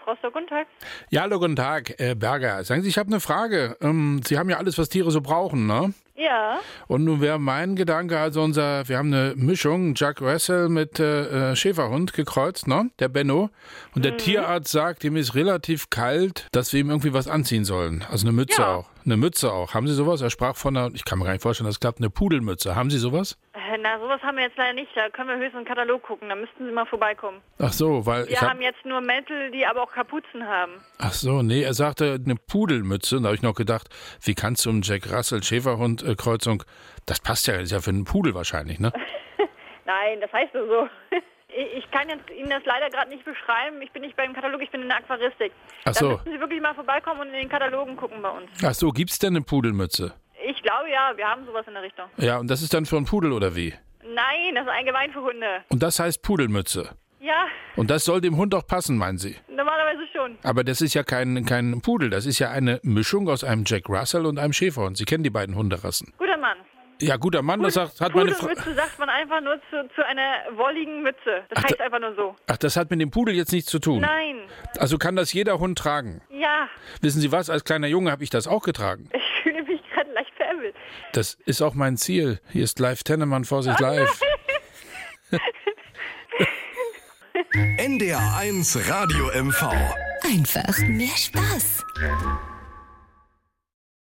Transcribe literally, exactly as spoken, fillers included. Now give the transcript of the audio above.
Rostock. Guten Tag. Ja, hallo, guten Tag, äh, Berger. Sagen Sie, ich habe eine Frage. Ähm, Sie haben ja alles, was Tiere so brauchen, ne? Ja. Und nun wäre mein Gedanke, also unser, wir haben eine Mischung, Jack Russell mit äh, Schäferhund gekreuzt, ne? Der Benno. Und der Mhm. Tierarzt sagt, ihm ist relativ kalt, dass wir ihm irgendwie was anziehen sollen. Also eine Mütze Ja. auch. Eine Mütze auch. Haben Sie sowas? Er sprach von einer, ich kann mir gar nicht vorstellen, das klappt, eine Pudelmütze. Haben Sie sowas? Äh, Na, sowas haben wir jetzt leider nicht. Da können wir höchstens einen Katalog gucken. Da müssten Sie mal vorbeikommen. Ach so, weil Wir ich hab, haben jetzt nur Mäntel, die aber auch Kapuzen haben. Ach so, nee, er sagte eine Pudelmütze. Da habe ich noch gedacht, wie kannst du einen Jack Russell Schäferhund äh, Kreuzung, das passt ja, ist ja für einen Pudel wahrscheinlich, ne? Nein, das heißt nur so. Ich ich kann jetzt Ihnen das leider gerade nicht beschreiben. Ich bin nicht beim Katalog, ich bin in der Aquaristik. Ach Da so. müssen Sie wirklich mal vorbeikommen und in den Katalogen gucken bei uns. Ach so, gibt's denn eine Pudelmütze? Ich glaube ja, wir haben sowas in der Richtung. Ja, und das ist dann für einen Pudel oder wie? Nein, das ist allgemein für Hunde. Und das heißt Pudelmütze. Ja, Und das soll dem Hund auch passen, meinen Sie? normalerweise schon. Aber das ist ja kein, kein Pudel, das ist ja eine Mischung aus einem Jack Russell und einem Schäferhund. Sie kennen die beiden Hunderassen. Guter Mann. Ja, guter Mann, das sagt, hat meine Frau. Pudelmütze sagt man einfach nur zu, zu einer wolligen Mütze. Das Ach, heißt da- einfach nur so. Ach, das hat mit dem Pudel jetzt nichts zu tun. Nein. Also kann das jeder Hund tragen. Ja, Wissen Sie was, als kleiner Junge habe ich das auch getragen. ich fühle mich gerade leicht veräppelt. Das ist auch mein Ziel. Hier ist live Tennemann, Vorsicht live. N D R eins Radio M V. Einfach mehr Spaß.